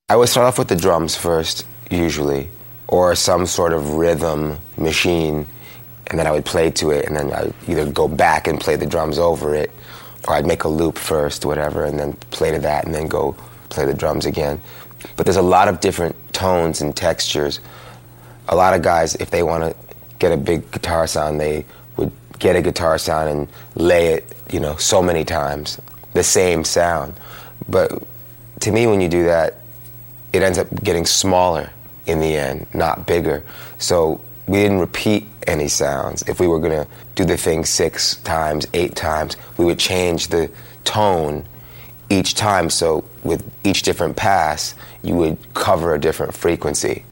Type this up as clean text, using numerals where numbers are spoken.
I would start off with the drums first, usually, or some sort of rhythm machine, and then I would play to it, and then I'd either go back and play the drums over it, or I'd make a loop first, whatever, and then play to that, and then go play the drums again. But there's a lot of different tones and textures. A lot of guys, if they want to get a big guitar sound, they would get a guitar sound and lay it, so many times, the same sound. But to me, when you do that, it ends up getting smaller in the end, not bigger. So we didn't repeat any sounds. If we were going to do the thing 6 times, 8 times, we would change the tone each time. So with each different pass, you would cover a different frequency.